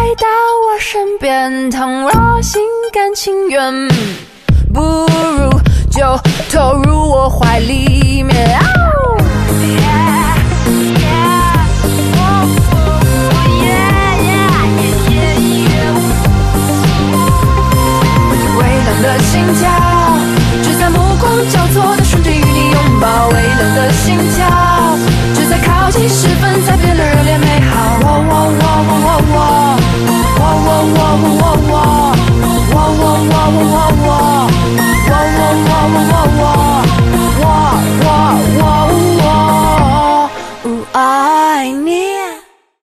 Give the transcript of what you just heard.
到我身边，倘若心甘情愿，不如就投入我怀里面。